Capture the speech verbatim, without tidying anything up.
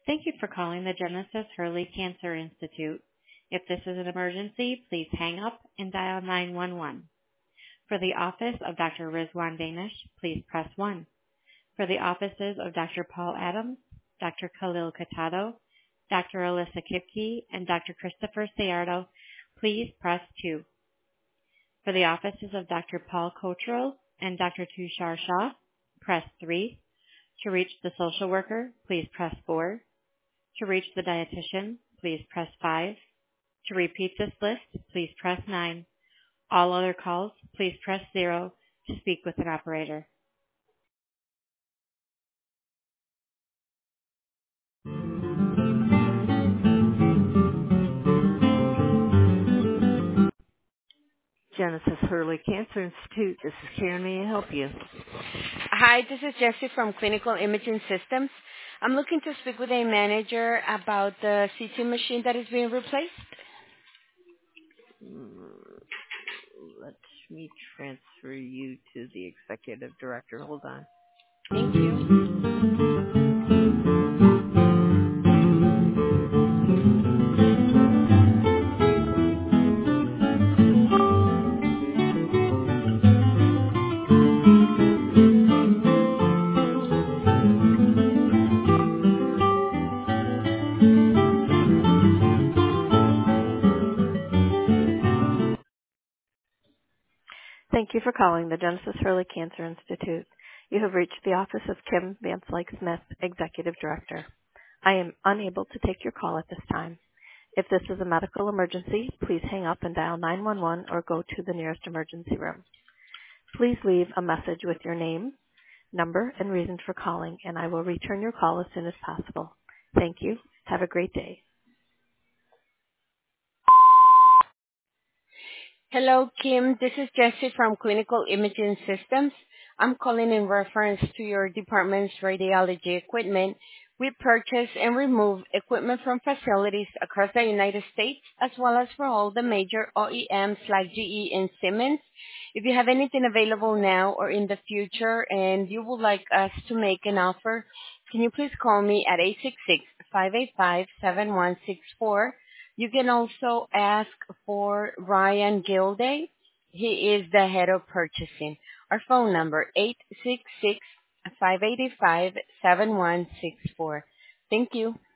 Thank you for calling the Genesis Hurley Cancer Institute. If this is an emergency, please hang up and dial nine one one. For the office of Doctor Rizwan Danish, please press one. For the offices of Doctor Paul Adams, Doctor Khalil Katado, Doctor Alyssa Kipke, and Doctor Christopher Sayardo, please press two. For the offices of Doctor Paul Cottrell and Doctor Tushar Shah, press three. To reach the social worker, please press four. To reach the dietitian, please press five. To repeat this list, please press nine. All other calls, please press zero to speak with an operator. Genesis Hurley Cancer Institute. This is Karen. May I help you? Hi, this is Jessie from Clinical Imaging Systems. I'm looking to speak with a manager about the C T machine that is being replaced. Mm, Let me transfer you to the executive director. Hold on. Thank you. Thank you for calling the Genesis Hurley Cancer Institute. You have reached the office of Kim Van Slyke Smith, Executive Director. I am unable to take your call at this time. If this is a medical emergency, please hang up and dial nine one one or go to the nearest emergency room. Please leave a message with your name, number, and reason for calling, and I will return your call as soon as possible. Thank you. Have a great day. Hello, Kim. This is Jessie from Clinical Imaging Systems. I'm calling in reference to your department's radiology equipment. We purchase and remove equipment from facilities across the United States, as well as for all the major O E Ms like G E and Siemens. If you have anything available now or in the future and you would like us to make an offer, can you please call me at eight six six, five eight five, seven one six four. You can also ask for Ryan Gilday. He is the head of purchasing. Our phone number, eight six six, five eight five, seven one six four. Thank you.